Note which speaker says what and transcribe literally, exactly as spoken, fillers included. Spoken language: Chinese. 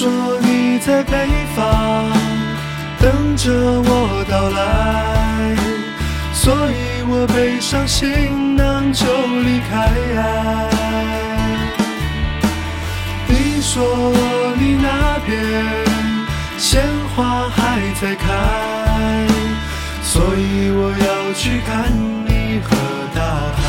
Speaker 1: 说你在北方等着我到来，所以我背上行囊就离开。你说你那边鲜花还在开，所以我要去看你和大海。